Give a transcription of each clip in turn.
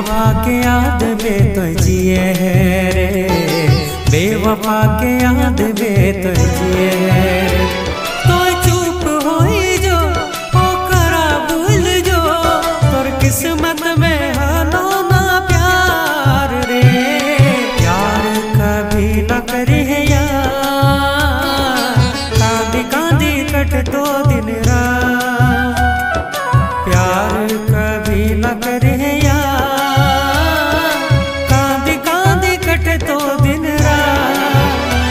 बेवफा के याद में तो जिए रे, बेवफा के याद में तो जिए रे। तो चुप होई जो ओकरा भूल जो, तोर किस्मत में हालो ना प्यार रे। प्यार कभी न करी है यार, कांदी कांदी कटतो दिन रात। प्यार कभी न करे यार, कांदी कांदी कटे तो दिन रात।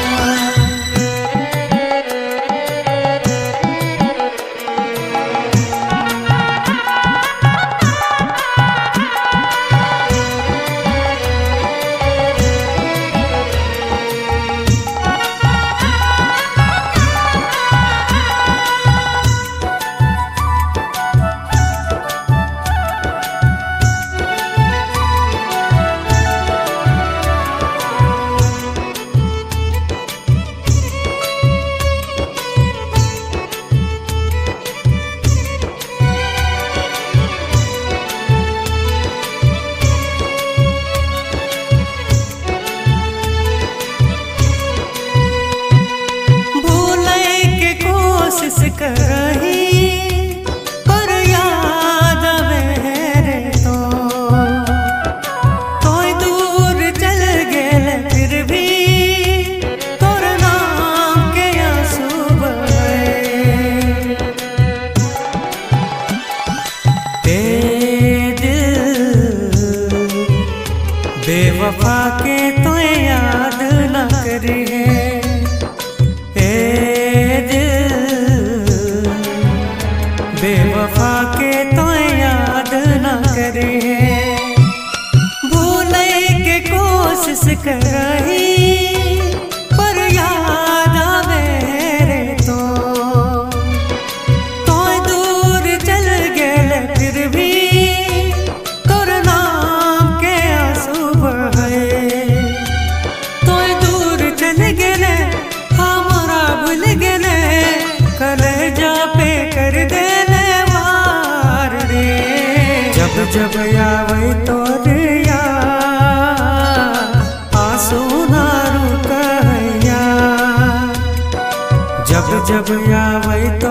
कोशिश करही पर याद मेरे तो कोई दूर चल गेले, फिर भी तोर नाम के आंसू बहे। दिल बेवफा के तो याद न करे, बेवफा के तो याद न करे। भूले के कोशिश करही पर याद आवे रे तो कोई दूर चल गेले, फिर भी तोर नाम के आंसू बहे। कोई दूर चल गेले, हमारा भूल गेले, कलेजा पे कर दे। जब जब आवे तोर याद, आंसू ना रुकैया। जब जब आवे तो